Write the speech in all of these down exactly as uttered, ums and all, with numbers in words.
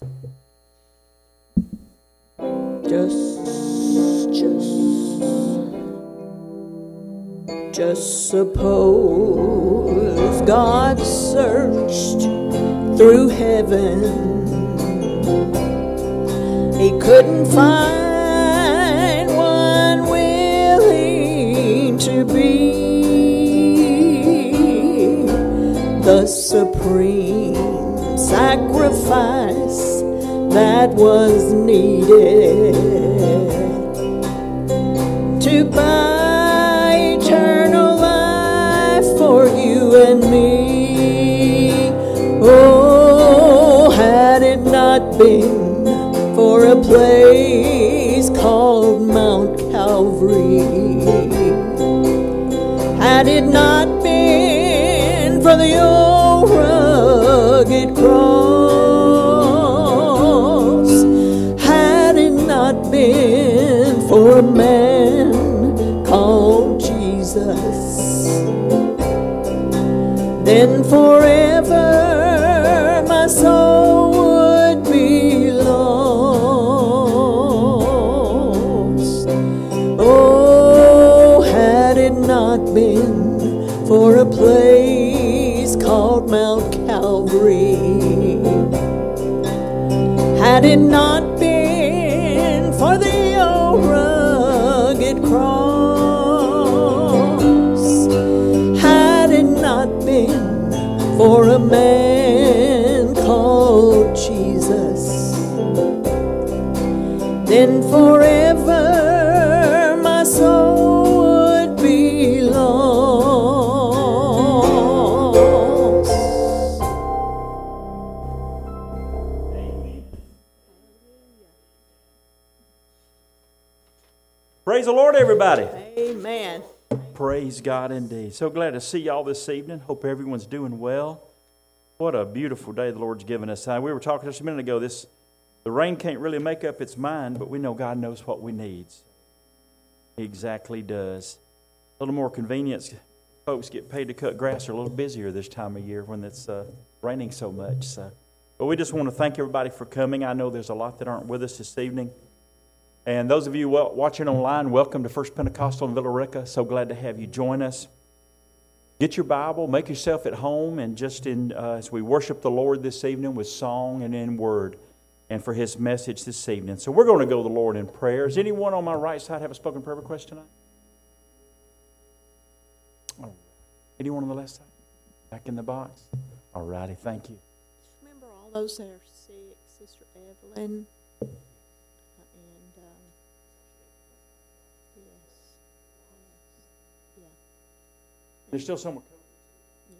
Just, just, just suppose God searched through heaven. He couldn't find one willing to be the supreme sacrifice that was needed to buy eternal life for you and me. Oh, had it not been for a place called Mount Calvary, had it not been for the old rugged cross, had it not been for a man called Jesus, then forever my soul would be lost. Oh, had it not been for a place called Mount Calvary, had it not been for the old rugged cross, had it not been for a man called Jesus, then forever my soul would be lost. Praise the Lord, everybody. Amen. Praise God indeed. So glad to see y'all this evening. Hope everyone's doing well. What a beautiful day the Lord's given us. Uh, we were talking just a minute ago, this the rain can't really make up its mind, but we know God knows what we need. He exactly does. A little more convenience. Folks get paid to cut grass are a little busier this time of year when it's uh, raining so much. So. But we just want to thank everybody for coming. I know there's a lot that aren't with us this evening. And those of you watching online, welcome to First Pentecostal in Villa Rica. So glad to have you join us. Get your Bible, make yourself at home, and just in uh, as we worship the Lord this evening with song and in word, and for His message this evening. So we're going to go to the Lord in prayer. Does anyone on my right side have a spoken prayer request tonight? Oh. Anyone on the left side? Back in the box? All righty, thank you. Remember all those that are sick, Sister Evelyn. There's still someone. Yes.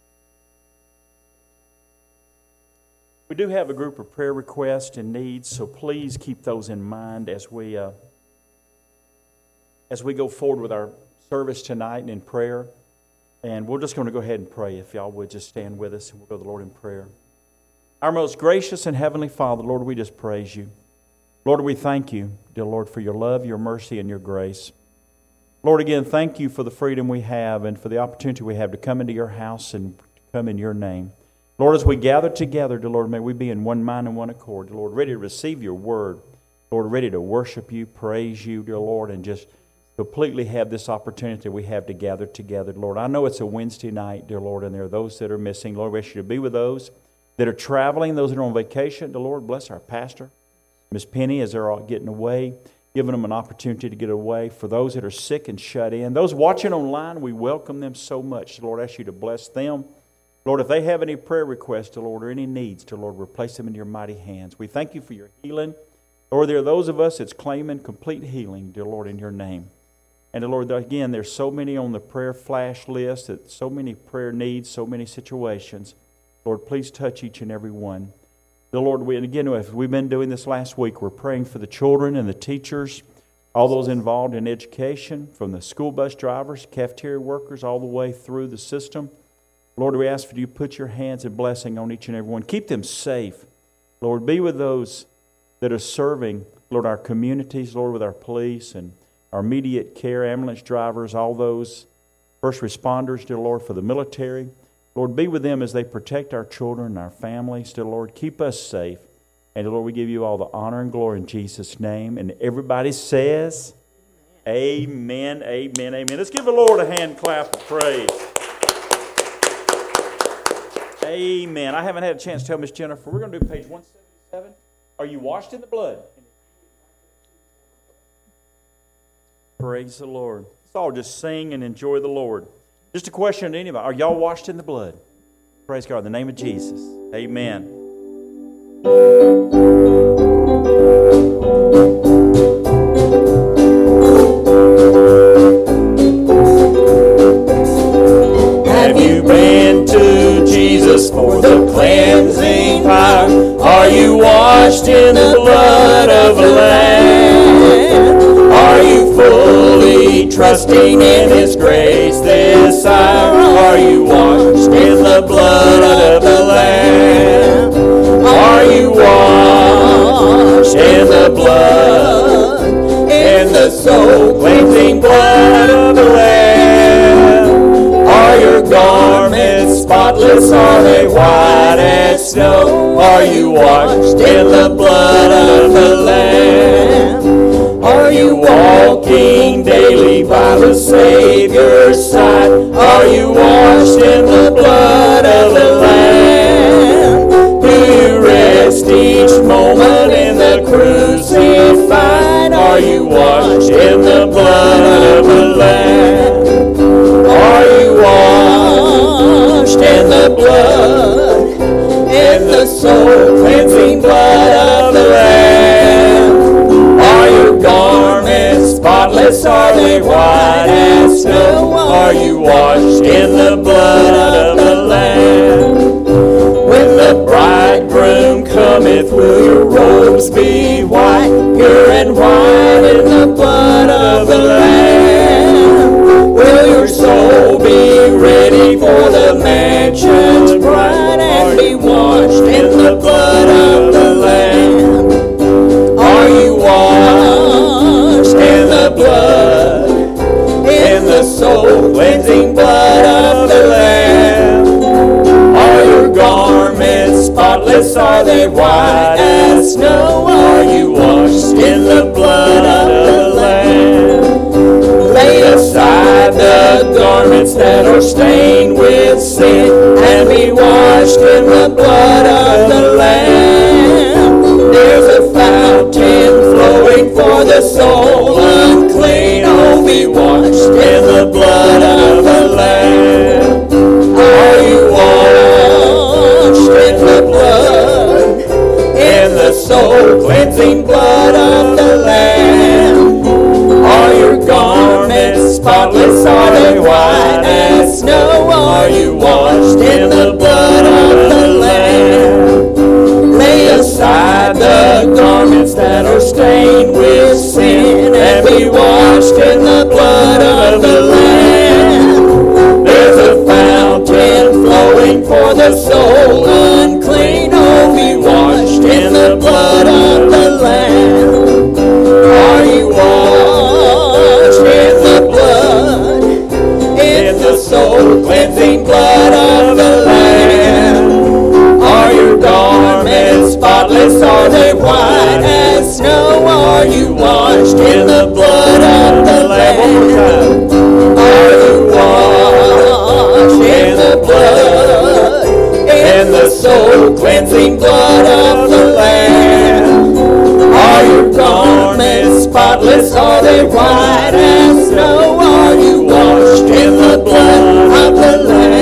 We do have a group of prayer requests and needs, so please keep those in mind as we uh, as we go forward with our service tonight and in prayer. And we're just going to go ahead and pray. If y'all would just stand with us, and we'll go to the Lord in prayer. Our most gracious and heavenly Father, Lord, we just praise you. Lord, we thank you, dear Lord, for your love, your mercy, and your grace. Lord, again, thank you for the freedom we have and for the opportunity we have to come into your house and come in your name. Lord, as we gather together, dear Lord, may we be in one mind and one accord, dear Lord, ready to receive your word. Lord, ready to worship you, praise you, dear Lord, and just completely have this opportunity we have to gather together. Lord, I know it's a Wednesday night, dear Lord, and there are those that are missing. Lord, we ask you to be with those that are traveling, those that are on vacation. Dear Lord, bless our pastor, Miss Penny, as they're all getting away, giving them an opportunity to get away. For those that are sick and shut in, those watching online, we welcome them so much. Lord, I ask you to bless them. Lord, if they have any prayer requests, to Lord, or any needs, to Lord, replace them in your mighty hands. We thank you for your healing. Lord, there are those of us that's claiming complete healing, dear Lord, in your name. And dear Lord, again, there's so many on the prayer flash list, that so many prayer needs, so many situations. Lord, please touch each and every one. The Lord, we, and again, as we've been doing this last week, we're praying for the children and the teachers, all those involved in education, from the school bus drivers, cafeteria workers, all the way through the system. Lord, we ask for you to put your hands of blessing on each and every one. Keep them safe. Lord, be with those that are serving, Lord, our communities, Lord, with our police and our immediate care, ambulance drivers, all those first responders, dear Lord, for the military. Lord, be with them as they protect our children and our families. Dear Lord, keep us safe. And Lord, we give you all the honor and glory in Jesus' name. And everybody says, amen, amen, amen. Let's give the Lord a hand clap of praise. Amen. I haven't had a chance to tell Miss Jennifer. We're going to do page one seventy-seven. Are you washed in the blood? Praise the Lord. Let's all just sing and enjoy the Lord. Just a question to anybody. Are y'all washed in the blood? Praise God. In the name of Jesus. Amen. Have you been to Jesus for the cleansing power? Are you washed in the blood of the Lamb? Are you fully trusting in His grace this hour? Are you washed in the blood of the Lamb? Are you washed in the blood, in the soul cleansing blood of the Lamb? Are your garments spotless? Are they white as snow? Are you washed in the blood of the Lamb? Are you walking daily by the Savior's side? Are you washed in the blood of the Lamb? Do you rest each moment in the crucified? Are you washed in the blood of the Lamb? Are you washed in the blood, in the soul cleansing blood of the Lamb? Are your garments spotless? Are they white as snow? Are you washed in the blood of the Lamb? When the bridegroom cometh, will your robes be white, pure and white in the blood of the Lamb? Will your soul be ready for the mansion's bride and be washed in the blood of the Lamb? Are you washed in the blood, in the soul cleansing blood of the Lamb? Are your garments spotless? Are they white as snow? Are you washed in the blood of the Lamb? Lay aside the garments that are stained with sin and be washed in the blood of the Lamb. There's a fountain flowing for the soul unclean. Oh, be washed in the blood of the Lamb. Are you washed in the blood, in the soul cleansing blood of the Lamb? Are your garments spotless? Are they white as snow? Are you washed in the blood of the Lamb? Lay aside the garments that are stained with sin and be washed in the blood of the Lamb. There's a fountain flowing for the soul unclean. Oh, be washed in the blood of the Lamb. Are you washed in the blood, in the soul cleansing blood of the Lamb? Are your garments spotless? Are they white as snow? Are you washed in the blood of the Lamb? Are you washed in the blood, in the soul cleansing blood of the Lamb? Are your garments spotless? Are they white as snow? Are you washed in the blood of the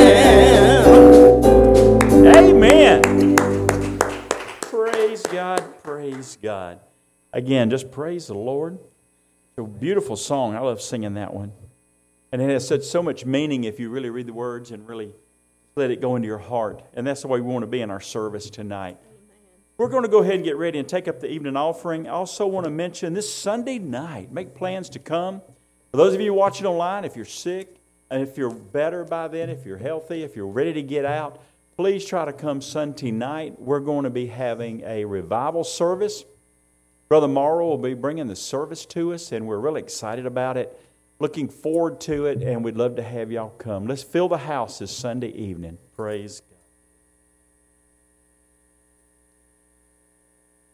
Lamb? Amen. Praise God, praise God. Again, just praise the Lord. It's a beautiful song. I love singing that one. And it has such so much meaning if you really read the words and really let it go into your heart. And that's the way we want to be in our service tonight. We're going to go ahead and get ready and take up the evening offering. I also want to mention this Sunday night, make plans to come. For those of you watching online, if you're sick, and if you're better by then, if you're healthy, if you're ready to get out, please try to come Sunday night. We're going to be having a revival service. Brother Morrow will be bringing the service to us, and we're really excited about it. Looking forward to it, and we'd love to have y'all come. Let's fill the house this Sunday evening. Praise God.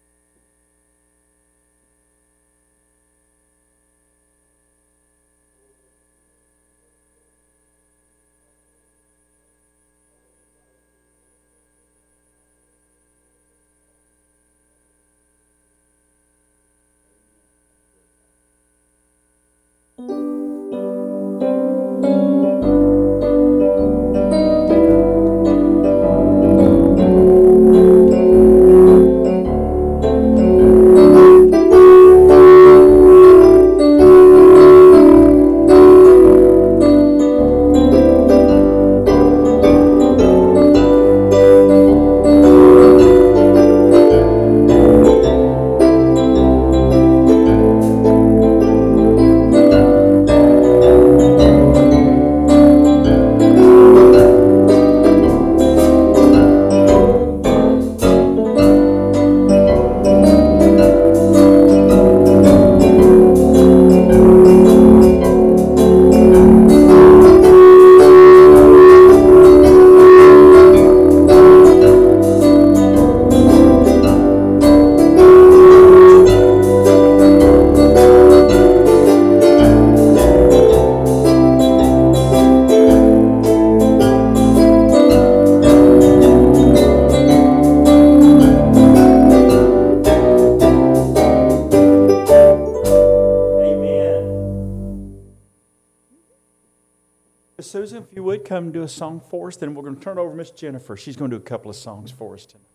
if you would come do a song for us, then we're going to turn it over to Miss Jennifer. She's going to do a couple of songs for us tonight.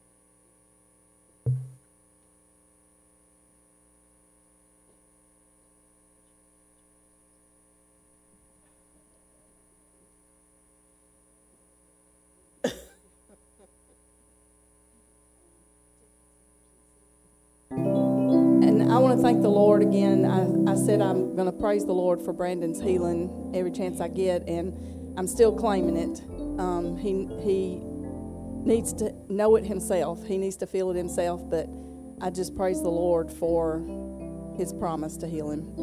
I want to thank the Lord again. I, I said I'm going to praise the Lord for Brandon's healing every chance I get, and I'm still claiming it. Um, he he needs to know it himself. He needs to feel it himself, but I just praise the Lord for his promise to heal him.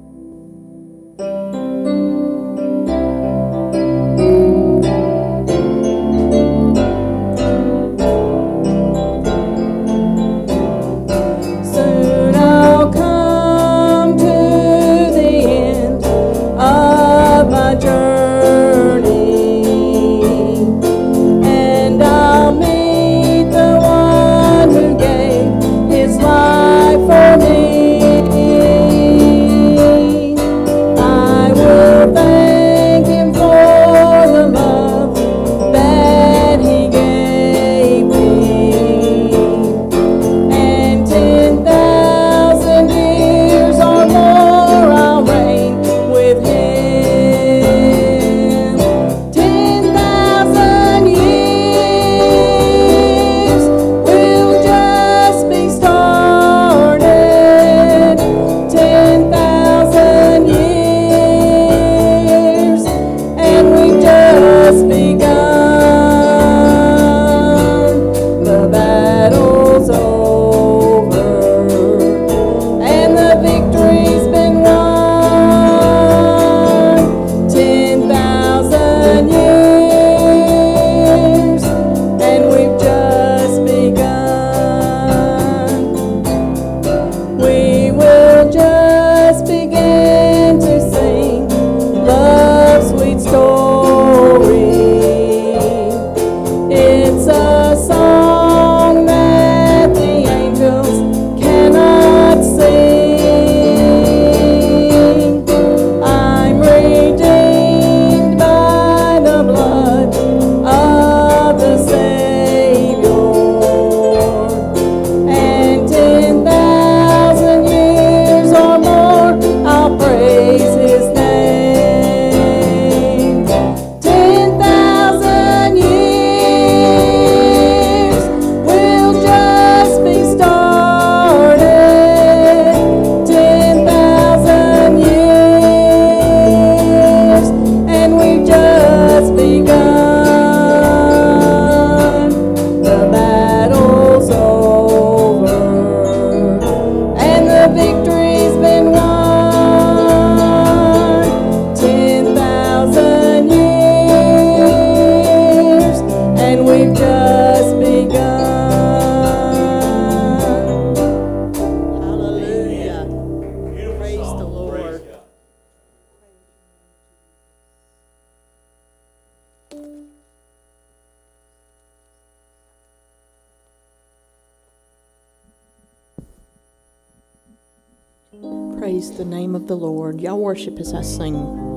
Praise the name of the Lord. Y'all worship as I sing.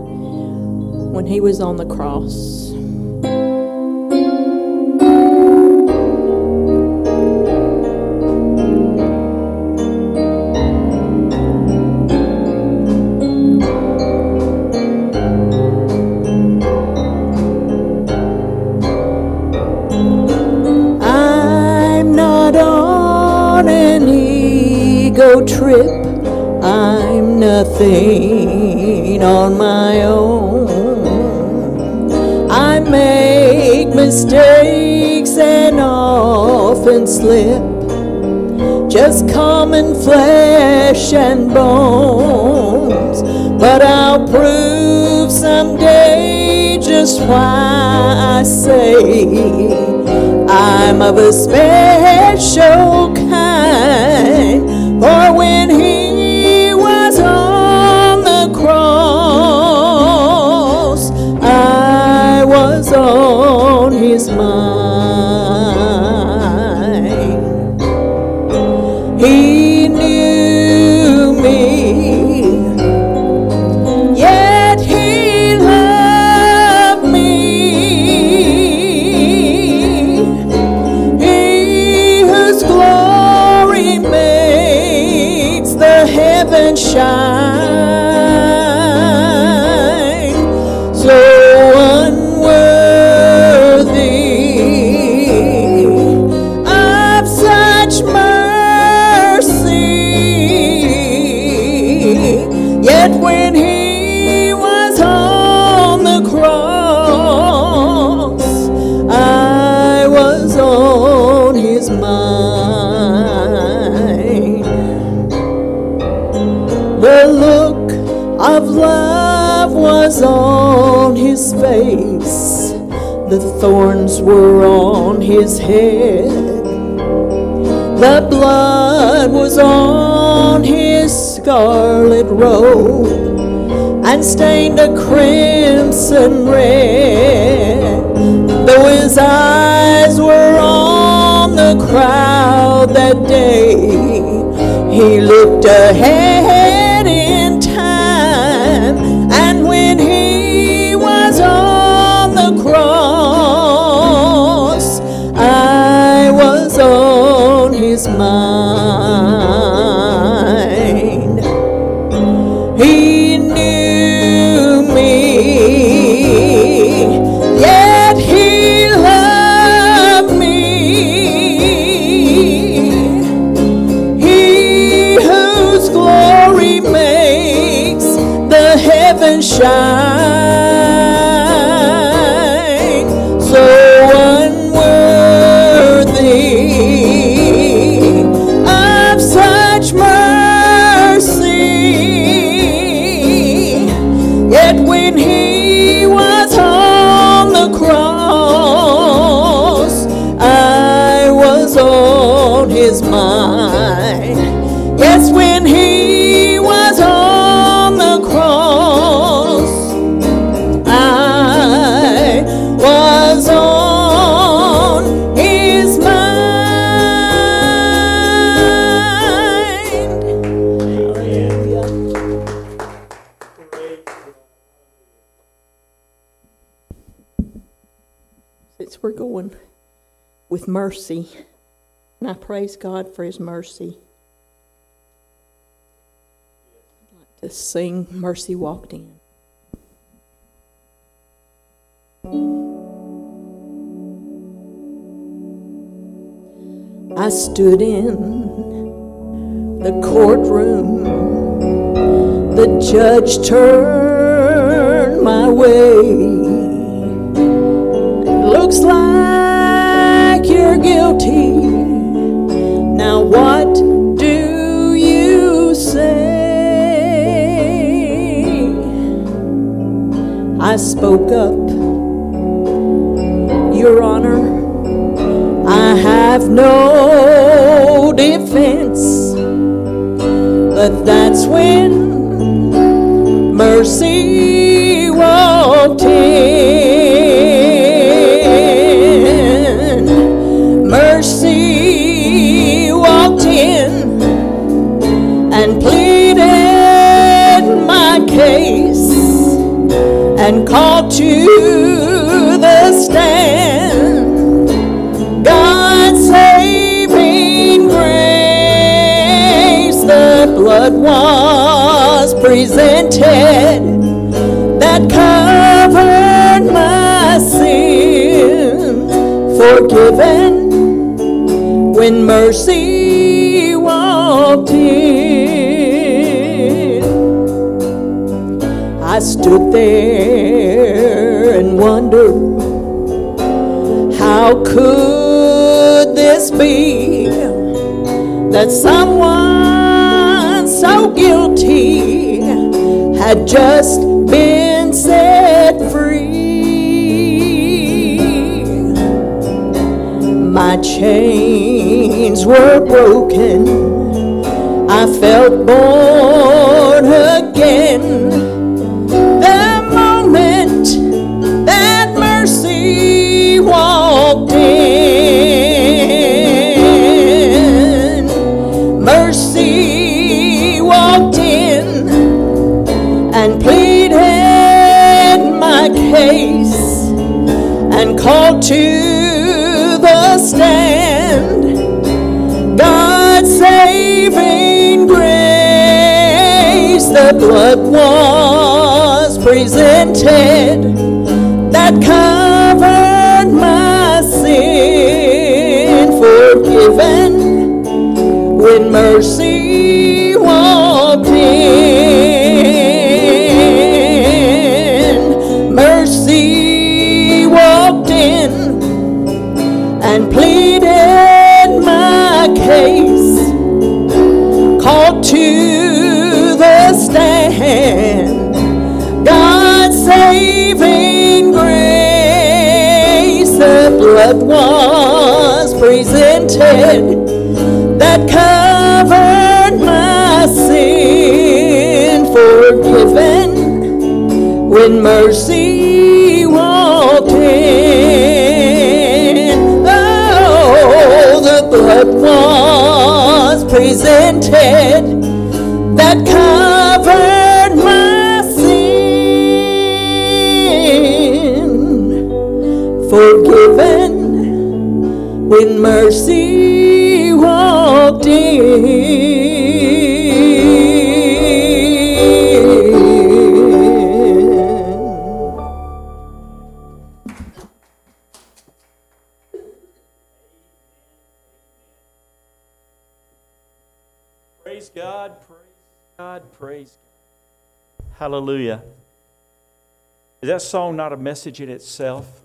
When he was on the cross, I'm not on an ego trip. I'm nothing on my own. I make mistakes and often slip, just common flesh and bones. But I'll prove someday just why I say I'm of a special kind. For when he on the cross, I was on his mind. He knew me, yet he loved me heavens shine, so unworthy of such mercy. Yet when he was on the cross, I was on his mind. The look of love was on his face, the thorns were on his head, the blood was on his scarlet robe, and stained a crimson red. Though his eyes were on the crowd that day, he looked ahead in time, and when he was on the cross, I was on his mind. He knew me, yet he loved me. He whose glory makes the heavens shine, so unworthy of such mercy. Yet when he was on the cross, I was on his mind. Yes, when he was on the cross, I was on his mind. Hallelujah. Since we're going with mercy, and I praise God for his mercy, I'd like to sing Mercy Walked In. I stood in the courtroom, the judge turned my way. Looks like you're guilty. Now what do you say? I spoke up, Your Honor, I have no defense. But that's when mercy walked in. Mercy walked in and pleaded my case and called to the stand God's saving grace. The blood was presented that covered my sin, forgiven when mercy walked in. I stood there and wondered, how could this be that someone so guilty had just been set free? My chains were broken, I felt born again. The moment that mercy walked in, mercy walked in and pleaded my case and called to the stand God's saving grace. the blood was presented that covered my sin, forgiven when mercy walked in. Mercy walked in and pleaded my case, called to the stand God's saving grace. The blood was presented that covered my sin, forgiven when mercy walked in. Oh, the blood was presented that covered my sin, forgiven when mercy walked in. Praise God, praise God, praise God. Hallelujah. Is that song not a message in itself?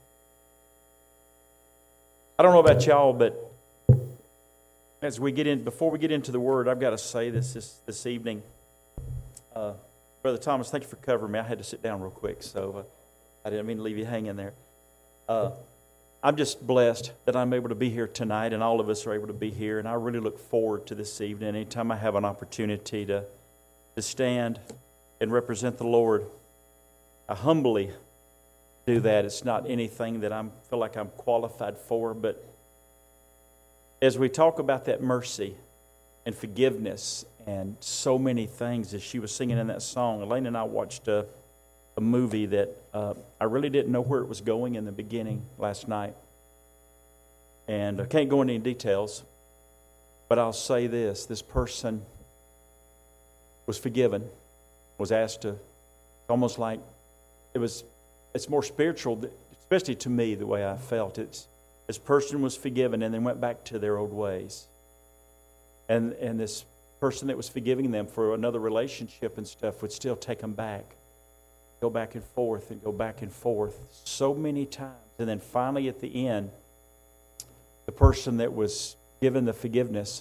I don't know about y'all, but as we get in, before we get into the Word, I've got to say this this, this evening. Uh, Brother Thomas, thank you for covering me. I had to sit down real quick, so uh, I didn't mean to leave you hanging there. Uh, I'm just blessed that I'm able to be here tonight, and all of us are able to be here, and I really look forward to this evening. Anytime I have an opportunity to, to stand and represent the Lord, I humbly do that. It's not anything that I feel like I'm qualified for, but as we talk about that mercy and forgiveness and so many things, as she was singing in that song, Elaine and I watched a, a movie that uh, I really didn't know where it was going in the beginning last night. And I can't go into any details, but I'll say this. This person was forgiven, was asked to, almost like it was, it's more spiritual, especially to me, the way I felt. It's, this person was forgiven and then went back to their old ways. And and this person that was forgiving them for another relationship and stuff would still take them back. Go back and forth and go back and forth so many times. And then finally at the end, the person that was given the forgiveness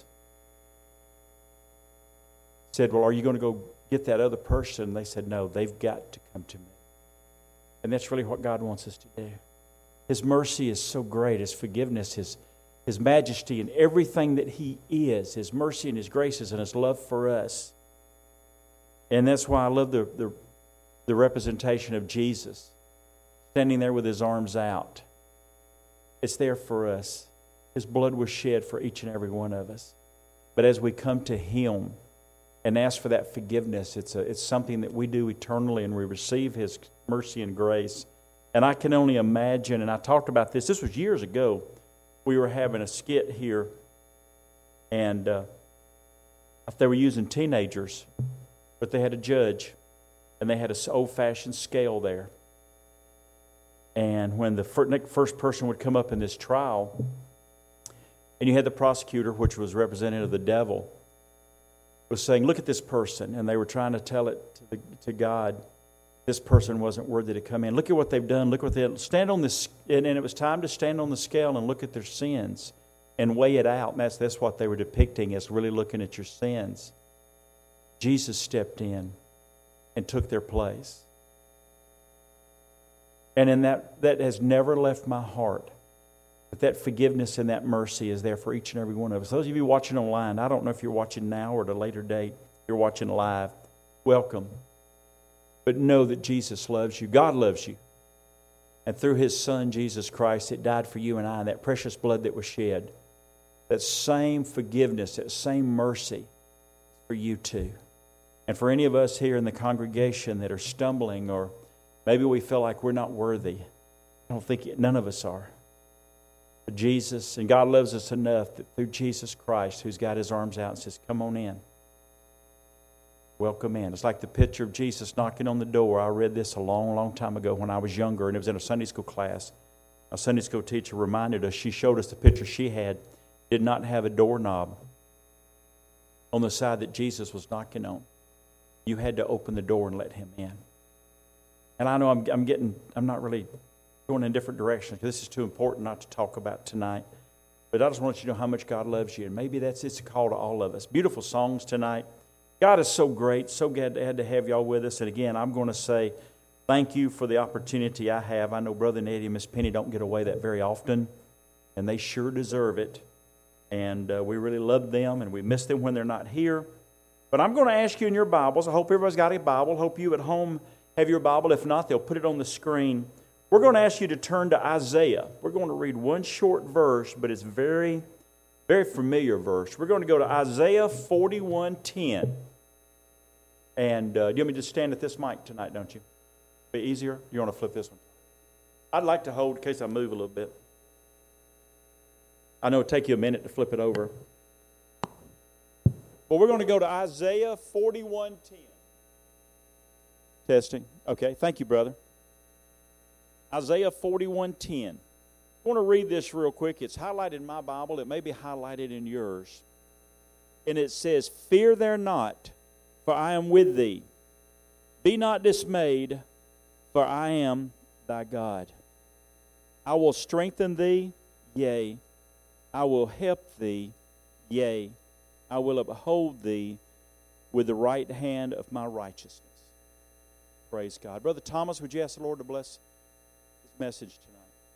said, well, are you going to go get that other person? They said, no, they've got to come to me. And that's really what God wants us to do. His mercy is so great. His forgiveness, His, His majesty, and everything that He is. His mercy and His graces and His love for us. And that's why I love the, the, the representation of Jesus standing there with His arms out. It's there for us. His blood was shed for each and every one of us. But as we come to Him and ask for that forgiveness, it's a, it's something that we do eternally, and we receive His mercy and grace. And I can only imagine, and I talked about this, this was years ago, we were having a skit here, and uh, they were using teenagers, but they had a judge, and they had an old-fashioned scale there. And when the first person would come up in this trial, and you had the prosecutor, which was representative of the devil, was saying, look at this person, and they were trying to tell it to, the, to God, this person wasn't worthy to come in. Look at what they've done. Look what they stand on this, and, and it was time to stand on the scale and look at their sins and weigh it out. And that's that's what they were depicting as really looking at your sins. Jesus stepped in and took their place, and in that that has never left my heart. But that forgiveness and that mercy is there for each and every one of us. Those of you watching online, I don't know if you're watching now or at a later date. If you're watching live, welcome. But know that Jesus loves you. God loves you. And through His Son, Jesus Christ, it died for you and I, and that precious blood that was shed. That same forgiveness, that same mercy for you too. And for any of us here in the congregation that are stumbling, or maybe we feel like we're not worthy. I don't think none of us are. But Jesus, and God loves us enough that through Jesus Christ, who's got His arms out and says, come on in. Welcome in. It's like the picture of Jesus knocking on the door. I read this a long, long time ago when I was younger, and it was in a Sunday school class. A Sunday school teacher reminded us, she showed us the picture she had, did not have a doorknob on the side that Jesus was knocking on. You had to open the door and let him in. And I know I'm, I'm getting, I'm not really going in different directions because this is too important not to talk about tonight. But I just want you to know how much God loves you. And maybe that's it's a call to all of us. Beautiful songs tonight. God is so great. So glad to have y'all with us. And again, I'm going to say thank you for the opportunity I have. I know Brother Nettie and Miss Penny don't get away that very often. And they sure deserve it. And uh, we really love them. And we miss them when they're not here. But I'm going to ask you in your Bibles. I hope everybody's got a Bible. Hope you at home have your Bible. If not, they'll put it on the screen. We're going to ask you to turn to Isaiah. We're going to read one short verse, but it's very, very familiar verse. We're going to go to Isaiah forty-one ten. And uh, you want me to just stand at this mic tonight, don't you? Be easier? You want to flip this one? I'd like to hold in case I move a little bit. I know it'll take you a minute to flip it over. But we're going to go to Isaiah forty-one ten. Testing. Okay, thank you, brother. Isaiah forty-one ten. I want to read this real quick. It's highlighted in my Bible. It may be highlighted in yours. And it says, "Fear thou not, for I am with thee. Be not dismayed, for I am thy God. I will strengthen thee, yea, I will help thee, yea, I will uphold thee with the right hand of my righteousness." Praise God. Brother Thomas, would you ask the Lord to bless this message tonight?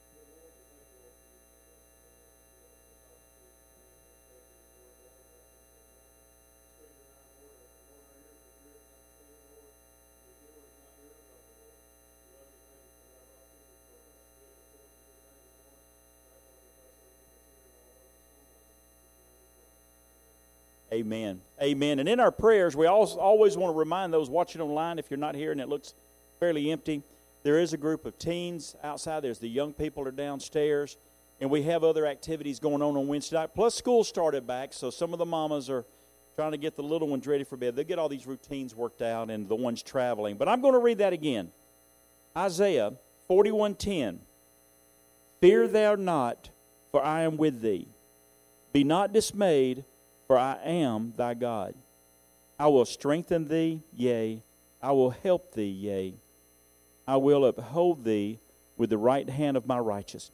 Amen. Amen. And in our prayers, we always want to remind those watching online, if you're not here and it looks fairly empty, there is a group of teens outside. There's the young people are downstairs. And we have other activities going on on Wednesday night. Plus, school started back, so some of the mamas are trying to get the little ones ready for bed. They get all these routines worked out and the ones traveling. But I'm going to read that again. Isaiah forty-one ten. "Fear thou not, for I am with thee. Be not dismayed, for I am thy God. I will strengthen thee, yea, I will help thee, yea, I will uphold thee with the right hand of my righteousness."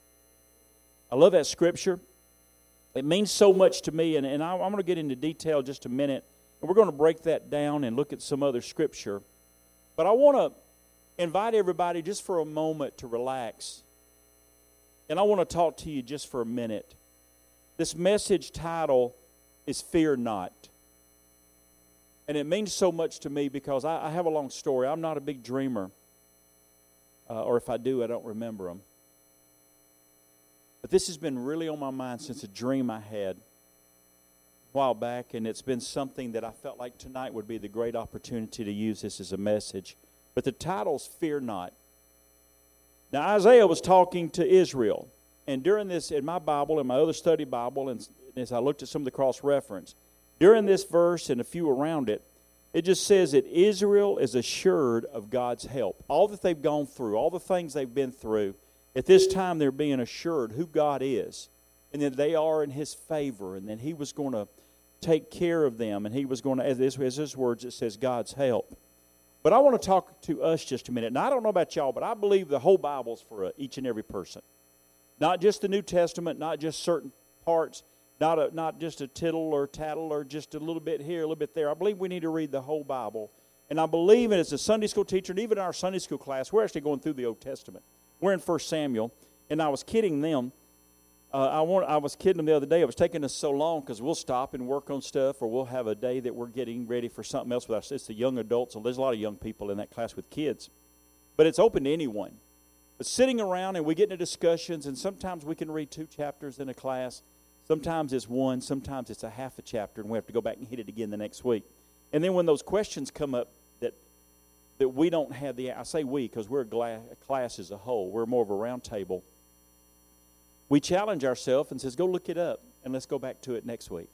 I love that scripture. It means so much to me, and, and I, I'm going to get into detail just a minute, and we're going to break that down and look at some other scripture. But I want to invite everybody just for a moment to relax, and I want to talk to you just for a minute. This message title is "Fear Not." And it means so much to me because I, I have a long story. I'm not a big dreamer. Uh, or if I do, I don't remember them. But this has been really on my mind since a dream I had a while back. And it's been something that I felt like tonight would be the great opportunity to use this as a message. But the title's "Fear Not." Now, Isaiah was talking to Israel. And during this, in my Bible, in my other study Bible, and as I looked at some of the cross-reference, during this verse and a few around it, it just says that Israel is assured of God's help. All that they've gone through, all the things they've been through, at this time they're being assured who God is, and that they are in His favor, and that He was going to take care of them, and He was going to, as this, as His words, it says God's help. But I want to talk to us just a minute. Now, I don't know about y'all, but I believe the whole Bible's for each and every person. Not just the New Testament, not just certain parts, not a, not just a tittle or tattle or just a little bit here, a little bit there. I believe we need to read the whole Bible. And I believe, and as a Sunday school teacher, and even in our Sunday school class, we're actually going through the Old Testament. We're in First Samuel, and I was kidding them. Uh, I, want, I was kidding them the other day. It was taking us so long because we'll stop and work on stuff, or we'll have a day that we're getting ready for something else with us. It's the young adults, so there's a lot of young people in that class with kids. But it's open to anyone. But sitting around and we get into discussions, and sometimes we can read two chapters in a class. Sometimes it's one, sometimes it's a half a chapter, and we have to go back and hit it again the next week. And then when those questions come up that that we don't have the, I say we because we're a, gla- a class as a whole, we're more of a round table, we challenge ourselves and says, go look it up, and let's go back to it next week.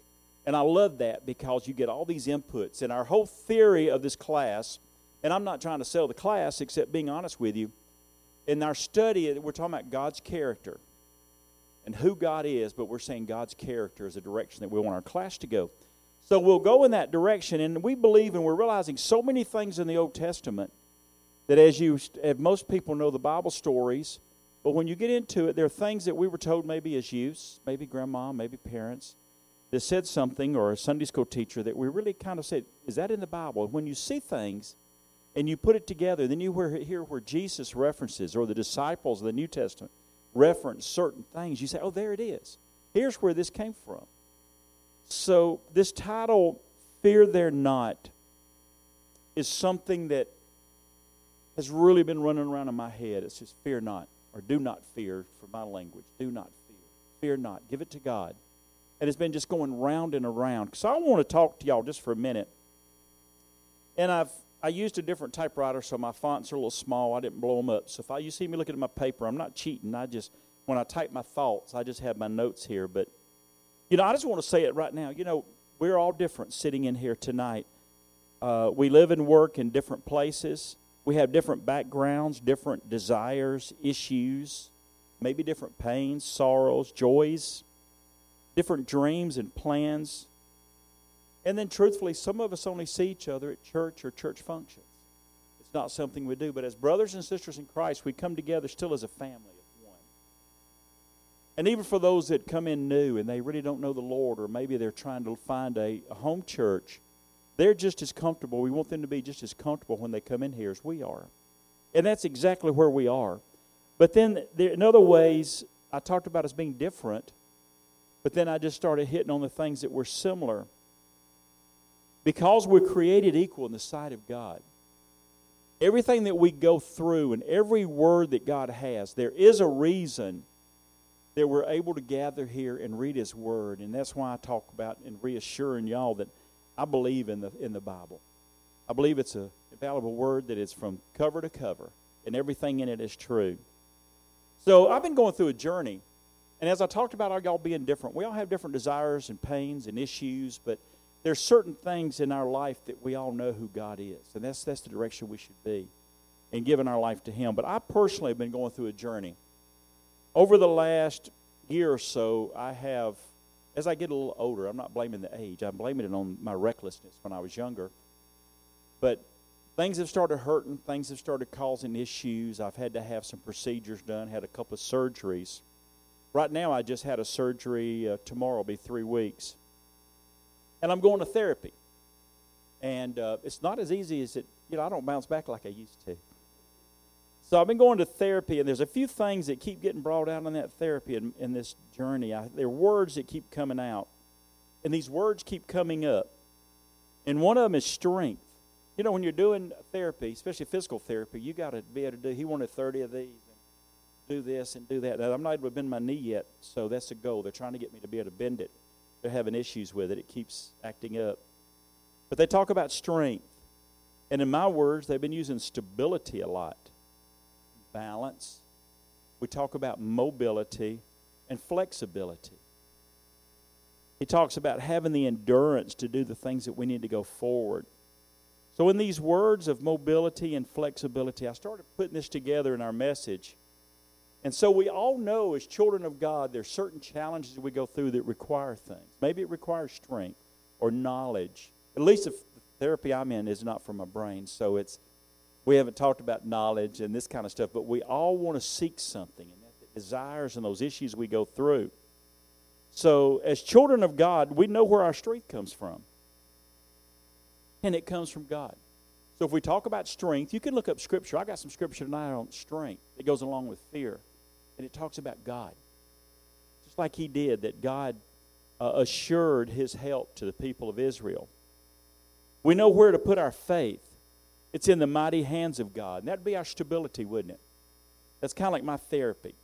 And I love that because you get all these inputs. And our whole theory of this class, and I'm not trying to sell the class except being honest with you, in our study, we're talking about God's character and who God is, but we're saying God's character is a direction that we want our class to go. So we'll go in that direction, and we believe, and we're realizing so many things in the Old Testament that as you, as most people know the Bible stories, but when you get into it, there are things that we were told maybe as youths, maybe grandma, maybe parents, that said something, or a Sunday school teacher, that we really kind of said, is that in the Bible? When you see things and you put it together, then you hear where Jesus references, or the disciples of the New Testament reference certain things. You say, oh, there it is. Here's where this came from. So this title, Fear They're Not, is something that has really been running around in my head. It's just fear not, or do not fear for my language. Do not fear. Fear not. Give it to God. And it's been just going round and around. So I want to talk to y'all just for a minute. And I've I used a different typewriter, so my fonts are a little small. I didn't blow them up. So if I, you see me looking at my paper, I'm not cheating. I just, when I type my thoughts, I just have my notes here. But, you know, I just want to say it right now. You know, we're all different sitting in here tonight. Uh, we live and work in different places. We have different backgrounds, different desires, issues, maybe different pains, sorrows, joys, different dreams and plans. And then truthfully, some of us only see each other at church or church functions. It's not something we do. But as brothers and sisters in Christ, we come together still as a family of one. And even for those that come in new and they really don't know the Lord, or maybe they're trying to find a, a home church, they're just as comfortable. We want them to be just as comfortable when they come in here as we are. And that's exactly where we are. But then there, in other ways, I talked about us being different, but then I just started hitting on the things that were similar. Because we're created equal in the sight of God. Everything that we go through and every word that God has, there is a reason that we're able to gather here and read His Word. And that's why I talk about and reassuring y'all that I believe in the in the Bible. I believe it's a infallible word that is from cover to cover, and everything in it is true. So I've been going through a journey, and as I talked about our y'all being different, we all have different desires and pains and issues, but there's certain things in our life that we all know who God is, and that's that's the direction we should be in giving our life to Him. But I personally have been going through a journey. Over the last year or so, I have, as I get a little older, I'm not blaming the age. I'm blaming it on my recklessness when I was younger. But things have started hurting. Things have started causing issues. I've had to have some procedures done, had a couple of surgeries. Right now, I just had a surgery. Uh, tomorrow will be three weeks. And I'm going to therapy. And uh, it's not as easy as it, you know, I don't bounce back like I used to. So I've been going to therapy, and there's a few things that keep getting brought out in that therapy in, in this journey. I, there are words that keep coming out. And these words keep coming up. And one of them is strength. You know, when you're doing therapy, especially physical therapy, you got to be able to do, he wanted thirty of these, and do this and do that. Now, I'm not able to bend my knee yet, so that's the goal. They're trying to get me to be able to bend it. They're having issues with it. It keeps acting up. But they talk about strength. And in my words, they've been using stability a lot. Balance. We talk about mobility and flexibility. He talks about having the endurance to do the things that we need to go forward. So in these words of mobility and flexibility, I started putting this together in our message. And so we all know as children of God, there's certain challenges we go through that require things. Maybe it requires strength or knowledge. At least if the therapy I'm in is not from my brain, so it's we haven't talked about knowledge and this kind of stuff, but we all want to seek something, and that the desires and those issues we go through. So as children of God, we know where our strength comes from, and it comes from God. So if we talk about strength, you can look up Scripture. I got some Scripture tonight on strength that goes along with fear. And it talks about God. Just like He did, that God uh, assured His help to the people of Israel. We know where to put our faith. It's in the mighty hands of God. And that would be our stability, wouldn't it? That's kind of like my therapy.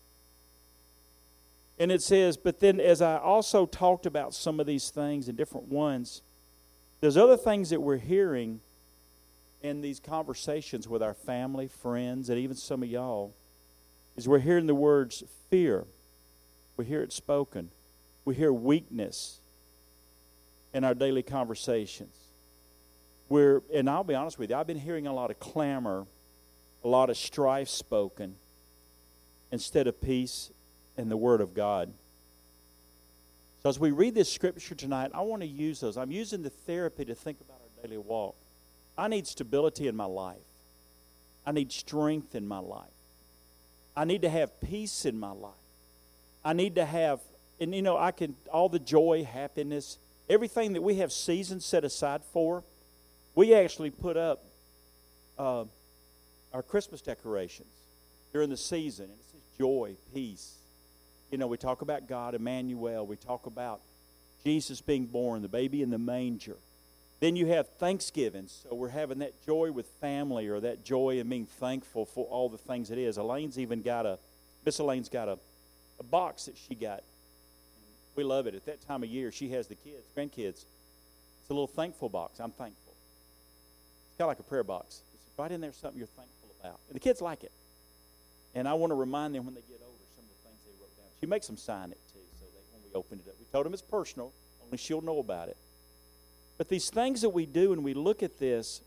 And it says, but then as I also talked about some of these things and different ones, there's other things that we're hearing in these conversations with our family, friends, and even some of y'all, is we're hearing the words fear. We hear it spoken. We hear weakness. in our daily conversations. We're, and I'll be honest with you, I've been hearing a lot of clamor, a lot of strife spoken, instead of peace and the Word of God. So as we read this scripture tonight, I want to use those. I'm using the therapy to think about our daily walk. I need stability in my life. I need strength in my life. I need to have peace in my life. I need to have, and you know, I can, all the joy, happiness, everything that we have seasons set aside for, we actually put up uh, our Christmas decorations during the season. And it says joy, peace. You know, we talk about God, Emmanuel. We talk about Jesus being born, the baby in the manger. Then you have Thanksgiving. So we're having that joy with family, or that joy in being thankful for all the things it is. Elaine's even got a, Miss Elaine's got a, a box that she got. We love it. At that time of year, she has the kids, grandkids. It's a little thankful box. I'm thankful. It's kind of like a prayer box. It's right in there something you're thankful about. And the kids like it. And I want to remind them when they get older some of the things they wrote down. She makes them sign it, too, so that when we open it up. We told them it's personal. Only she'll know about it. But these things that we do, and we look at this,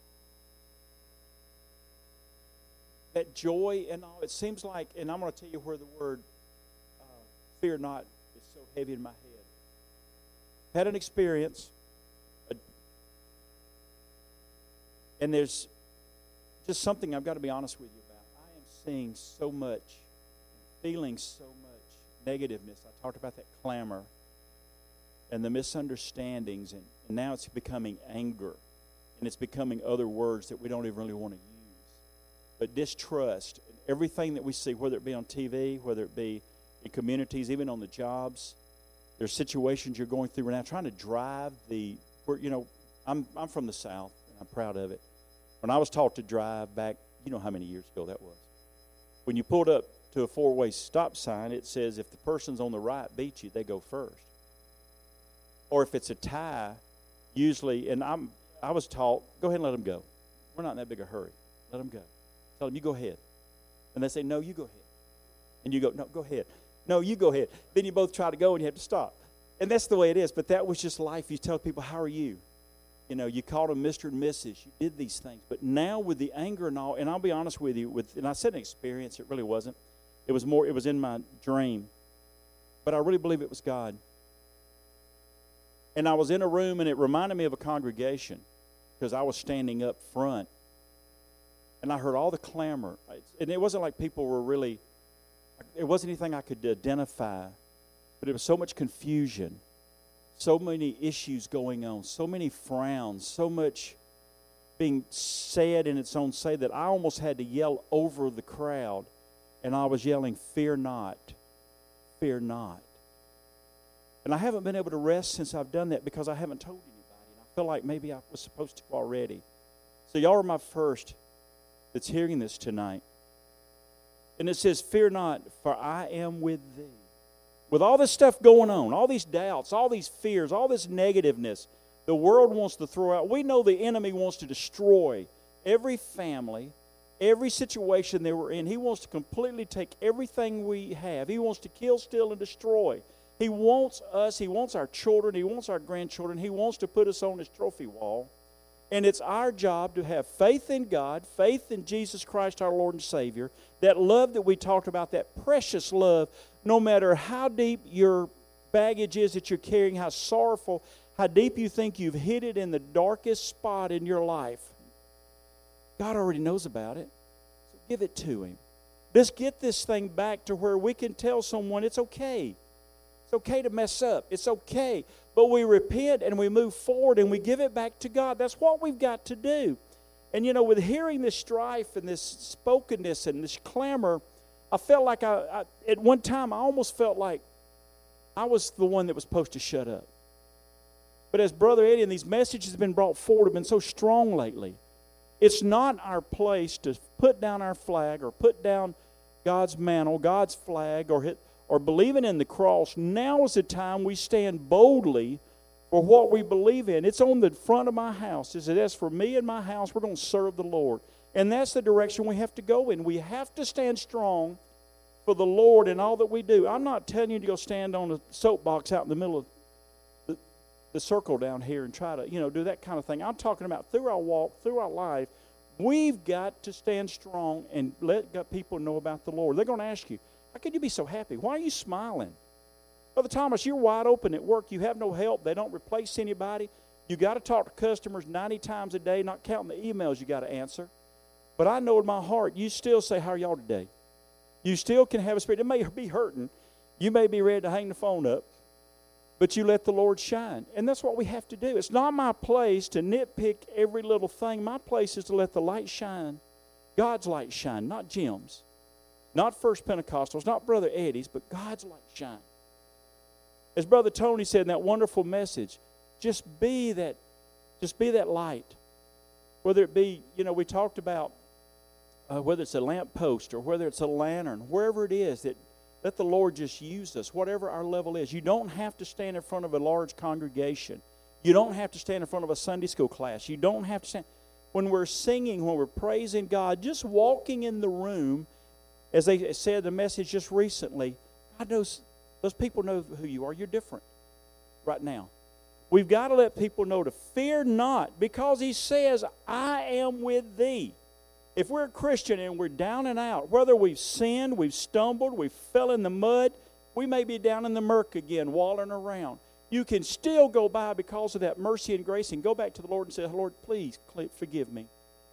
that joy and all, it seems like, and I'm going to tell you where the word uh, fear not is so heavy in my head. I've had an experience, a, and there's just something I've got to be honest with you about. I am seeing so much, feeling so much negativeness. I talked about that clamor and the misunderstandings, and, and now it's becoming anger, and it's becoming other words that we don't even really want to use. But distrust, and everything that we see, whether it be on T V, whether it be in communities, even on the jobs, there's situations you're going through right now, trying to drive the, where, you know, I'm I'm from the South, and I'm proud of it. When I was taught to drive back, you know how many years ago that was. When you pulled up to a four-way stop sign, it says if the person's on the right beats you, they go first. Or if it's a tie, usually, and I'm, I was taught, go ahead and let them go. We're not in that big a hurry. Let them go. Tell them, you go ahead. And they say, no, you go ahead. And you go, no, go ahead. No, you go ahead. Then you both try to go and you have to stop. And that's the way it is. But that was just life. You tell people, how are you? You know, you called them Mister and Missus You did these things. But now with the anger and all, and I'll be honest with you, with, and I said an experience, it really wasn't. It was more, it was in my dream. But I really believe it was God. And I was in a room, and it reminded me of a congregation because I was standing up front. And I heard all the clamor. And it wasn't like people were really, it wasn't anything I could identify. But it was so much confusion, so many issues going on, so many frowns, so much being said in its own say that I almost had to yell over the crowd. And I was yelling, fear not, fear not. And I haven't been able to rest since I've done that because I haven't told anybody. And I feel like maybe I was supposed to already. So y'all are my first that's hearing this tonight. And it says, fear not, for I am with thee. With all this stuff going on, all these doubts, all these fears, all this negativeness the world wants to throw out. We know the enemy wants to destroy every family, every situation that we're in. He wants to completely take everything we have. He wants to kill, steal, and destroy. He wants us, he wants our children, he wants our grandchildren, he wants to put us on his trophy wall. And it's our job to have faith in God, faith in Jesus Christ our Lord and Savior, that love that we talked about, that precious love, no matter how deep your baggage is that you're carrying, how sorrowful, how deep you think you've hid it in the darkest spot in your life. God already knows about it, so give it to him. Let's get this thing back to where we can tell someone it's okay. It's okay to mess up. It's okay. But we repent and we move forward and we give it back to God. That's what we've got to do. And, you know, with hearing this strife and this spokenness and this clamor, I felt like I, I, at one time, I almost felt like I was the one that was supposed to shut up. But as Brother Eddie and these messages have been brought forward have been so strong lately, it's not our place to put down our flag or put down God's mantle, God's flag, or hit or believing in the cross. Now is the time we stand boldly for what we believe in. It's on the front of my house. It says, as for me and my house, we're going to serve the Lord. And that's the direction we have to go in. We have to stand strong for the Lord in all that we do. I'm not telling you to go stand on a soapbox out in the middle of the, the circle down here and try to, you know, do that kind of thing. I'm talking about through our walk, through our life, we've got to stand strong and let people know about the Lord. They're going to ask you, how can you be so happy? Why are you smiling? Brother Thomas, you're wide open at work. You have no help. They don't replace anybody. You got to talk to customers ninety times a day, not counting the emails you got to answer. But I know in my heart, you still say, how are y'all today? You still can have a spirit. It may be hurting. You may be ready to hang the phone up. But you let the Lord shine. And that's what we have to do. It's not my place to nitpick every little thing. My place is to let the light shine. God's light shine, not Jim's. Not First Pentecostals, not Brother Eddie's, but God's light shine. As Brother Tony said in that wonderful message, just be that, just be that light. Whether it be, you know, we talked about uh, whether it's a lamp post or whether it's a lantern, wherever it is, that let the Lord just use us, whatever our level is. You don't have to stand in front of a large congregation. You don't have to stand in front of a Sunday school class. You don't have to stand. When we're singing, when we're praising God, just walking in the room, as they said the message just recently, God knows, those people know who you are. You're different right now. We've got to let people know to fear not, because He says, I am with thee. If we're a Christian and we're down and out, whether we've sinned, we've stumbled, we fell in the mud, we may be down in the murk again, wallowing around. You can still go by because of that mercy and grace and go back to the Lord and say, Lord, please forgive me.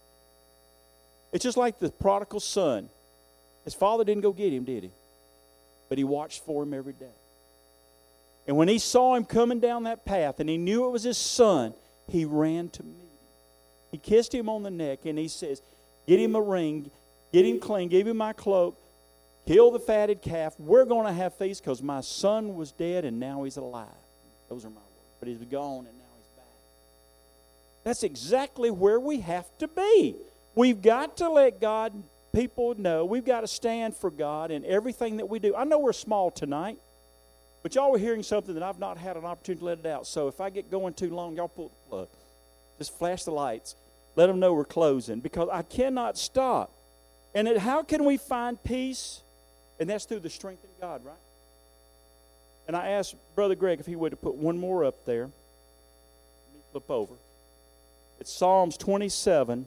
It's just like the prodigal son. His father didn't go get him, did he? But he watched for him every day. And when he saw him coming down that path and he knew it was his son, he ran to meet him. He kissed him on the neck and he says, get him a ring, get him clean, give him my cloak, kill the fatted calf. We're going to have feast because my son was dead and now he's alive. Those are my words. But he's gone and now he's back. That's exactly where we have to be. We've got to let God, people know, we've got to stand for God in everything that we do. I know we're small tonight, but y'all are hearing something that I've not had an opportunity to let it out. So if I get going too long, y'all pull the plug. Just flash the lights. Let them know we're closing, because I cannot stop. And it, how can we find peace? And that's through the strength in God, right? And I asked Brother Greg if he would to put one more up there. Let me flip over. It's Psalms twenty-seven,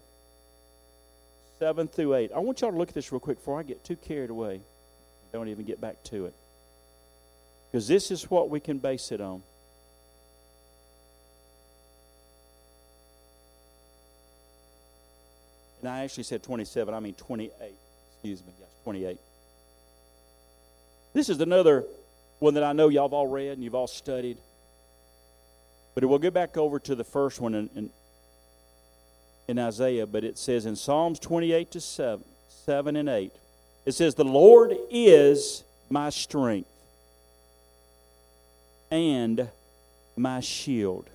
seven through eight. I want y'all to look at this real quick before I get too carried away. Don't even get back to it. Because this is what we can base it on. And I actually said twenty-seven, I mean twenty-eight. Excuse me, yes, twenty-eight. This is another one that I know y'all have all read and you've all studied. But we'll get back over to the first one in, in, in Isaiah. But it says in Psalms twenty-eight to seven, seven and eight, it says, the Lord is my strength and my shield.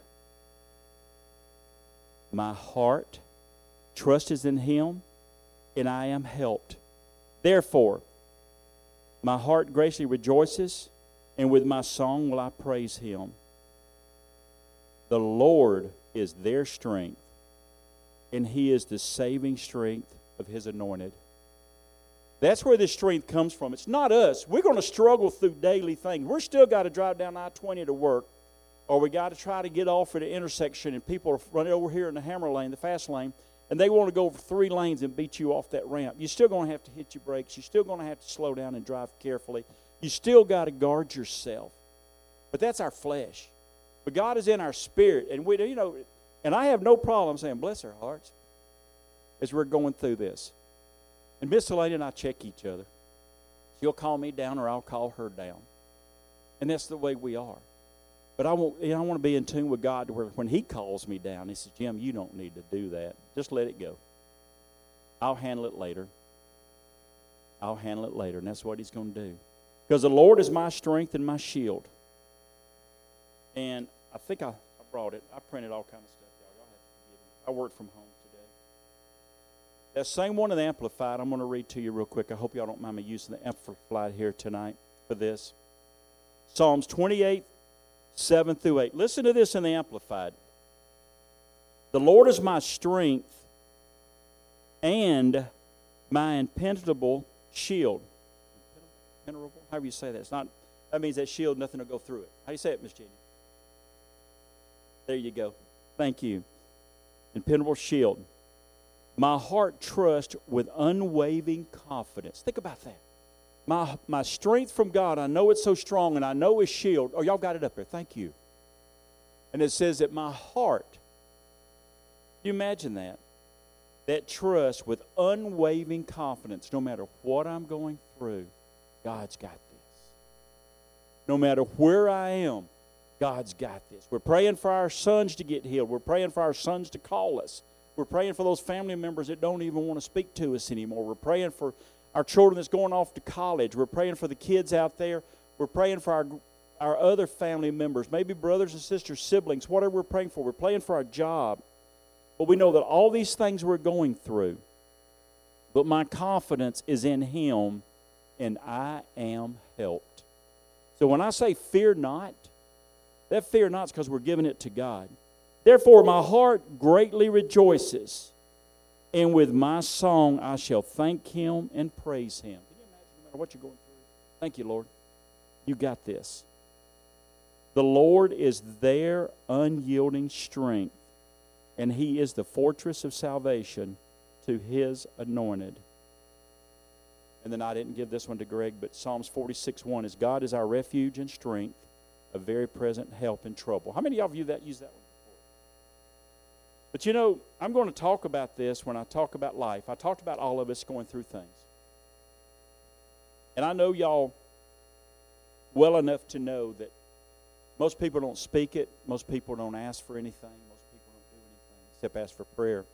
My heart trust is in Him, and I am helped. Therefore, my heart greatly rejoices, and with my song will I praise Him. The Lord is their strength, and He is the saving strength of His anointed. That's where this strength comes from. It's not us. We're going to struggle through daily things. We're still got to drive down I twenty to work, or we got to try to get off at an intersection, and people are running over here in the hammer lane, the fast lane, and they want to go over three lanes and beat you off that ramp. You're still going to have to hit your brakes. You're still going to have to slow down and drive carefully. You still got to guard yourself. But that's our flesh. But God is in our spirit. And we, you know, and I have no problem saying, bless our hearts, as we're going through this. And Miss Elaine and I check each other. She'll call me down or I'll call her down. And that's the way we are. But I want, you know, I want to be in tune with God to where when He calls me down, He says, Jim, you don't need to do that. Just let it go. I'll handle it later. I'll handle it later. And that's what He's going to do. Because the Lord is my strength and my shield. And I think I, I brought it. I printed all kinds of stuff, y'all. Y'all have to forgive me. I worked from home today. That same one in the Amplified, I'm going to read to you real quick. I hope y'all don't mind me using the Amplified here tonight for this. Psalms twenty-eight, seven through eight. Listen to this in the Amplified. The Lord is my strength and my impenetrable shield. Impenetrable? However you say that. It's not, that means that shield, nothing will go through it. How do you say it, Miss Jenny? There you go. Thank you. Impenetrable shield. My heart trusts with unwavering confidence. Think about that. My, my strength from God, I know it's so strong, and I know His shield. Oh, y'all got it up there. Thank you. And it says that my heart, can you imagine that? That trust with unwavering confidence, no matter what I'm going through, God's got this. No matter where I am, God's got this. We're praying for our sons to get healed. We're praying for our sons to call us. We're praying for those family members that don't even want to speak to us anymore. We're praying for our children that's going off to college. We're praying for the kids out there. We're praying for our, our other family members, maybe brothers and sisters, siblings, whatever we're praying for. We're praying for our job. But we know that all these things we're going through, but my confidence is in Him, and I am helped. So when I say fear not, that fear not is because we're giving it to God. Therefore, my heart greatly rejoices, and with my song I shall thank Him and praise Him. Can you imagine no matter what you're going through? Thank you, Lord. You got this. The Lord is their unyielding strength, and He is the fortress of salvation to His anointed. And then I didn't give this one to Greg, but Psalms forty-six one is, God is our refuge and strength, a very present help in trouble. How many of y'all view that, use that one? But you know, I'm going to talk about this when I talk about life. I talked about all of us going through things. And I know y'all well enough to know that most people don't speak it. Most people don't ask for anything. Most people don't do anything except ask for prayer.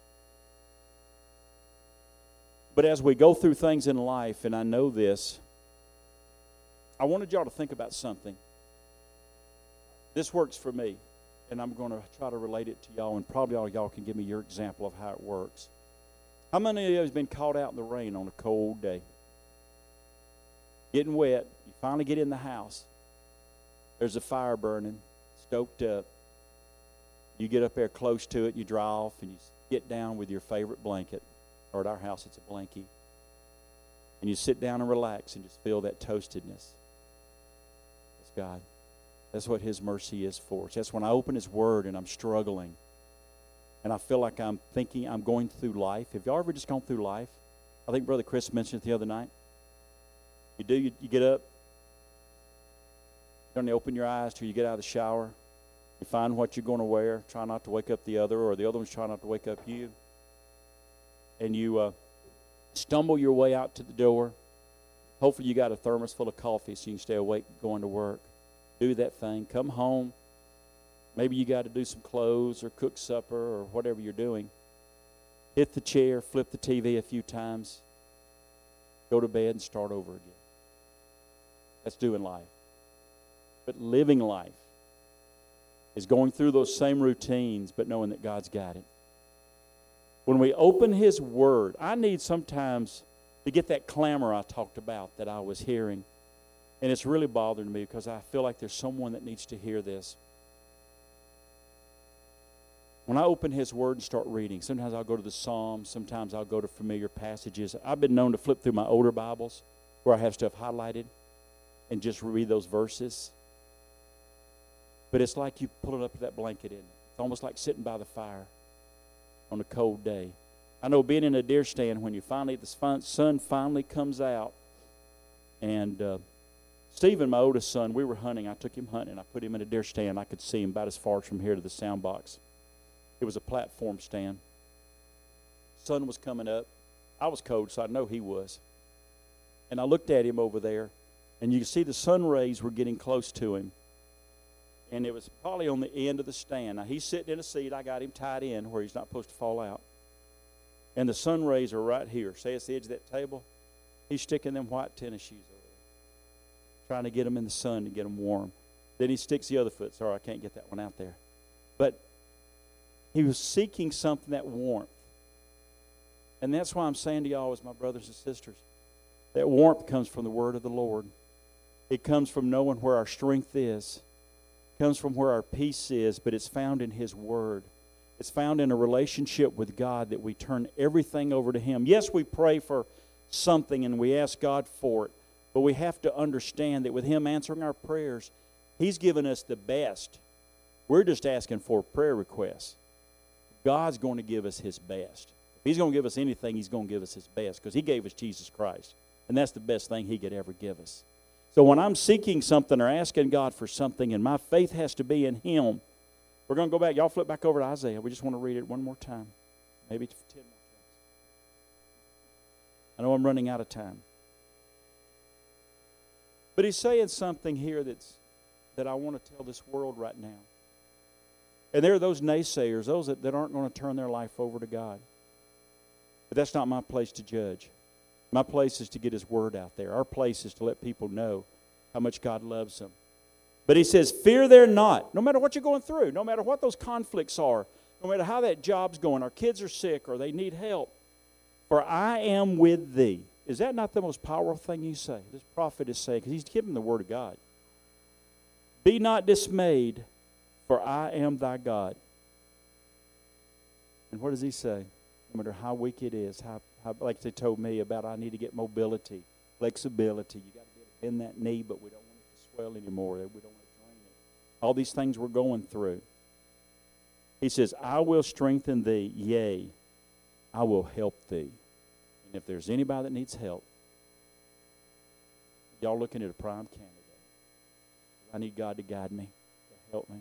But as we go through things in life, and I know this, I wanted y'all to think about something. This works for me. And I'm going to try to relate it to y'all, and probably all y'all can give me your example of how it works. How many of you have been caught out in the rain on a cold day? Getting wet. You finally get in the house. There's a fire burning, stoked up. You get up there close to it, you dry off, and you get down with your favorite blanket. Or at our house, it's a blankie. And you sit down and relax and just feel that toastedness. That's God. That's what His mercy is for us. That's when I open His Word and I'm struggling. And I feel like I'm thinking I'm going through life. Have y'all ever just gone through life? I think Brother Chris mentioned it the other night. You do, you, you get up. You don't open your eyes till you get out of the shower. You find what you're going to wear. Try not to wake up the other, or the other one's trying not to wake up you. And you uh, stumble your way out to the door. Hopefully you got a thermos full of coffee so you can stay awake going to work. Do that thing. Come home. Maybe you got to do some clothes or cook supper or whatever you're doing. Hit the chair, flip the T V a few times. Go to bed and start over again. That's doing life. But living life is going through those same routines, but knowing that God's got it. When we open His Word, I need sometimes to get that clamor I talked about that I was hearing. And it's really bothering me because I feel like there's someone that needs to hear this. When I open His Word and start reading, sometimes I'll go to the Psalms, sometimes I'll go to familiar passages. I've been known to flip through my older Bibles where I have stuff highlighted and just read those verses. But it's like you pull it up to that blanket, isn't it? It's almost like sitting by the fire on a cold day. I know being in a deer stand when you finally, the sun finally comes out, and uh, Stephen, my oldest son, we were hunting. I took him hunting. I put him in a deer stand. I could see him about as far as from here to the sound box. It was a platform stand. Sun was coming up. I was cold, so I know he was. And I looked at him over there, and you could see the sun rays were getting close to him. And it was probably on the end of the stand. Now, he's sitting in a seat. I got him tied in where he's not supposed to fall out. And the sun rays are right here. Say it's the edge of that table. He's sticking them white tennis shoes over there, trying to get them in the sun to get them warm. Then he sticks the other foot. Sorry, I can't get that one out there. But he was seeking something, that warmth. And that's why I'm saying to y'all as my brothers and sisters, that warmth comes from the word of the Lord. It comes from knowing where our strength is. It comes from where our peace is, but it's found in His word. It's found in a relationship with God that we turn everything over to Him. Yes, we pray for something and we ask God for it, but we have to understand that with Him answering our prayers, He's given us the best. We're just asking for prayer requests. God's going to give us His best. If He's going to give us anything, He's going to give us His best because He gave us Jesus Christ. And that's the best thing He could ever give us. So when I'm seeking something or asking God for something and my faith has to be in Him, we're going to go back. Y'all flip back over to Isaiah. We just want to read it one more time. Maybe ten more times. I know I'm running out of time. But He's saying something here that's that I want to tell this world right now. And there are those naysayers, those that, that aren't going to turn their life over to God. But that's not my place to judge. My place is to get His word out there. Our place is to let people know how much God loves them. But He says, fear they're not. No matter what you're going through, no matter what those conflicts are, no matter how that job's going, our kids are sick or they need help, for I am with thee. Is that not the most powerful thing you say? This prophet is saying, because he's giving the word of God. Be not dismayed, for I am thy God. And what does he say? No matter how weak it is, how, how like they told me about I need to get mobility, flexibility. You got to be able to bend that knee, but we don't want it to swell anymore. We don't want to drain it. All these things we're going through. He says, I will strengthen thee, yea, I will help thee. And if there's anybody that needs help, y'all looking at a prime candidate. I need God to guide me, to help me.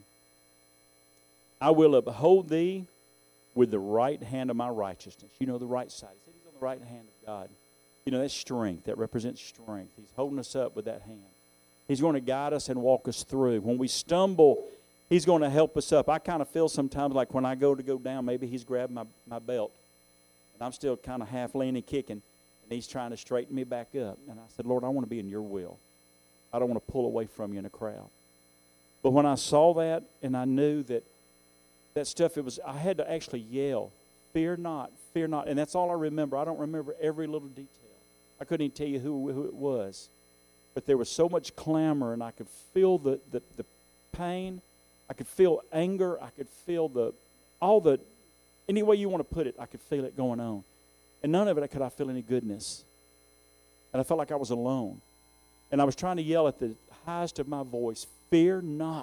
I will uphold thee with the right hand of my righteousness. You know, the right side. He said He's on the right hand of God. You know, that's strength. That represents strength. He's holding us up with that hand. He's going to guide us and walk us through. When we stumble, He's going to help us up. I kind of feel sometimes like when I go to go down, maybe He's grabbed my, my belt. And I'm still kind of half leaning, kicking. And He's trying to straighten me back up. And I said, Lord, I want to be in your will. I don't want to pull away from you in a crowd. But when I saw that and I knew that that stuff, it was, I had to actually yell, fear not, fear not. And that's all I remember. I don't remember every little detail. I couldn't even tell you who, who it was. But there was so much clamor, and I could feel the, the, the pain. I could feel anger. I could feel the, all the, any way you want to put it, I could feel it going on. And none of it could I feel any goodness. And I felt like I was alone. And I was trying to yell at the highest of my voice, fear not.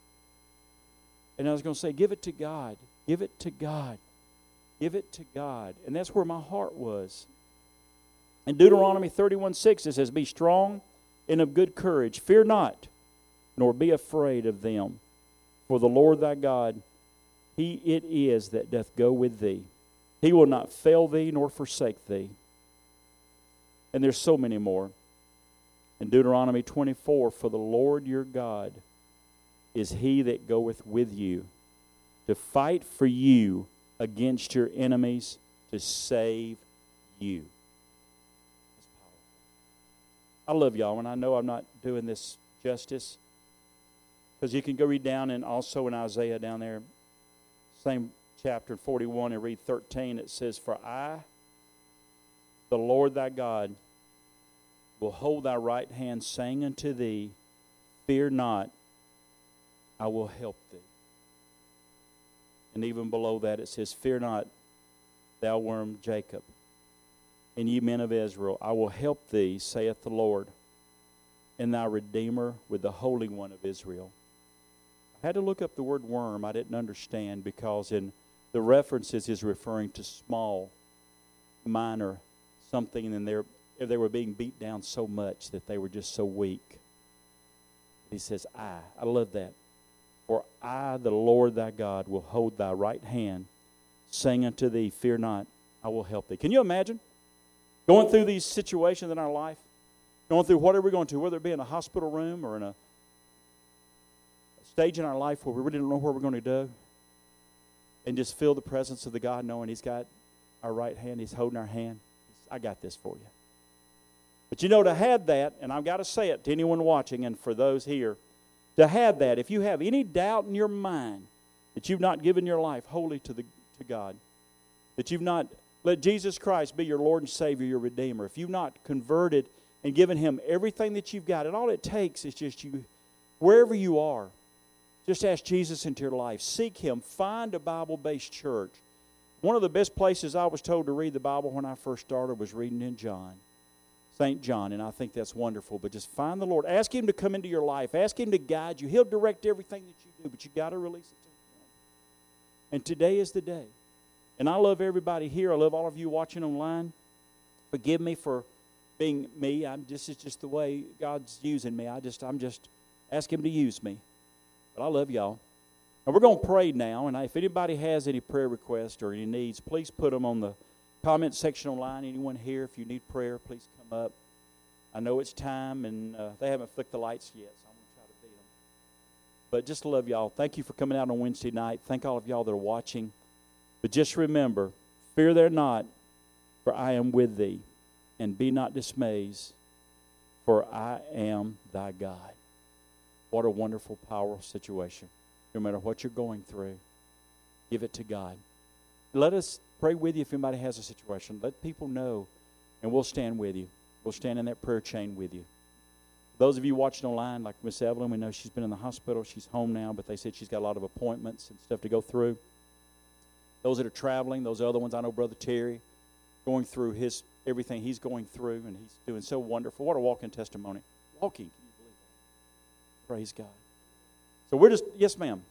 And I was going to say, give it to God. Give it to God. Give it to God. And that's where my heart was. In Deuteronomy thirty-one six, it says, be strong and of good courage. Fear not, nor be afraid of them. For the Lord thy God, He it is that doth go with thee. He will not fail thee nor forsake thee. And there's so many more. In Deuteronomy twenty-four, for the Lord your God is He that goeth with you to fight for you against your enemies, to save you. That's powerful. I love y'all, and I know I'm not doing this justice, because you can go read down, and also in Isaiah down there, same chapter forty-one, and read thirteen. It says, for I, the Lord thy God, will hold thy right hand, saying unto thee, fear not, I will help thee. And even below that it says, fear not, thou worm Jacob, and ye men of Israel, I will help thee, saith the Lord, and thy Redeemer with the Holy One of Israel. I had to look up the word worm. I didn't understand, because in the references is referring to small, minor, something, and then they're, they were being beat down so much that they were just so weak. He says, I. I love that. For I, the Lord thy God, will hold thy right hand, saying unto thee, fear not, I will help thee. Can you imagine going through these situations in our life? Going through whatever we're going to, whether it be in a hospital room or in a stage in our life where we really don't know where we're going to go, and just feel the presence of the God, knowing He's got our right hand, He's holding our hand. I got this for you. But you know, to have that, and I've got to say it to anyone watching and for those here, to have that, if you have any doubt in your mind that you've not given your life wholly to the to God, that you've not let Jesus Christ be your Lord and Savior, your Redeemer, if you've not converted and given Him everything that you've got, and all it takes is just you, wherever you are, just ask Jesus into your life. Seek Him. Find a Bible-based church. One of the best places I was told to read the Bible when I first started was reading in John. Saint John, and I think that's wonderful. But just find the Lord. Ask Him to come into your life. Ask Him to guide you. He'll direct everything that you do, but you got to release it to Him. And today is the day. And I love everybody here. I love all of you watching online. Forgive me for being me. I'm just, it's just the way God's using me. I just, I'm just asking Him to use me. But I love y'all. And we're going to pray now. And if anybody has any prayer requests or any needs, please put them on the comment section online. Anyone here, if you need prayer, please come up. I know it's time, and uh, they haven't flicked the lights yet, so I'm going to try to beat them. But just love y'all. Thank you for coming out on Wednesday night. Thank all of y'all that are watching. But just remember, fear thou not, for I am with thee. And be not dismayed, for I am thy God. What a wonderful, powerful situation. No matter what you're going through, give it to God. Let us pray with you if anybody has a situation. Let people know, and we'll stand with you. We'll stand in that prayer chain with you. Those of you watching online, like Miss Evelyn, we know she's been in the hospital. She's home now, but they said she's got a lot of appointments and stuff to go through. Those that are traveling, those other ones, I know Brother Terry, going through his everything he's going through, and he's doing so wonderful. What a walking testimony. Walking, can you believe that? Praise God. So we're just, yes, ma'am.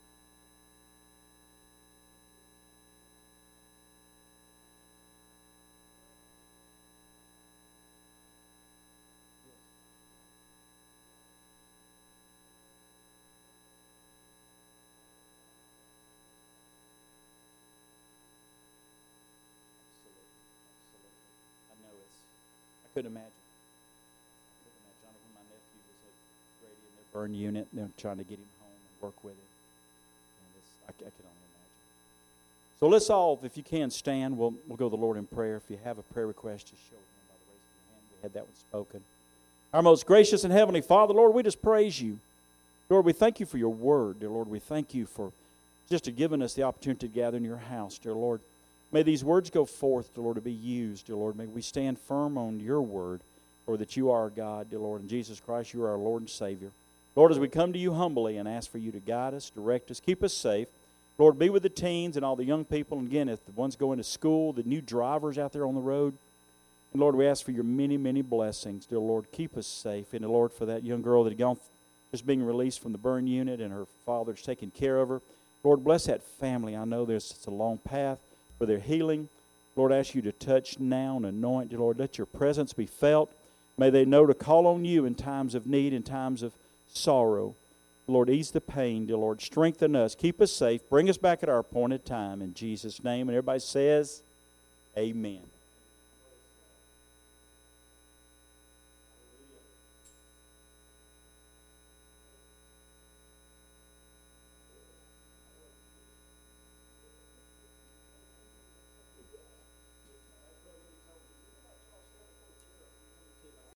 Couldn't imagine. I couldn't imagine. I know when my nephew was at Grady in their burn unit, they're trying to get him home and work with him. And it's, I, I can only imagine. So let's all, if you can, stand. We'll we'll go to the Lord in prayer. If you have a prayer request, just show it by the raise of your hand. We had that one spoken. Our most gracious and heavenly Father, Lord, we just praise you. Lord, we thank you for your word. Dear Lord, we thank you for just giving us the opportunity to gather in your house, dear Lord. May these words go forth, dear Lord, to be used, dear Lord. May we stand firm on your word, Lord, that you are our God, dear Lord, and Jesus Christ, you are our Lord and Savior. Lord, as we come to you humbly and ask for you to guide us, direct us, keep us safe. Lord, be with the teens and all the young people. And again, if the ones going to school, the new drivers out there on the road. And Lord, we ask for your many, many blessings. Dear Lord, keep us safe. And Lord, for that young girl that had gone, just being released from the burn unit and her father's taking care of her. Lord, bless that family. I know there's it's a long path for their healing. Lord, I ask you to touch now and anoint. Dear Lord, let your presence be felt. May they know to call on you in times of need, in times of sorrow. Lord, ease the pain, dear Lord. Strengthen us. Keep us safe. Bring us back at our appointed time. In Jesus' name. And everybody says, amen.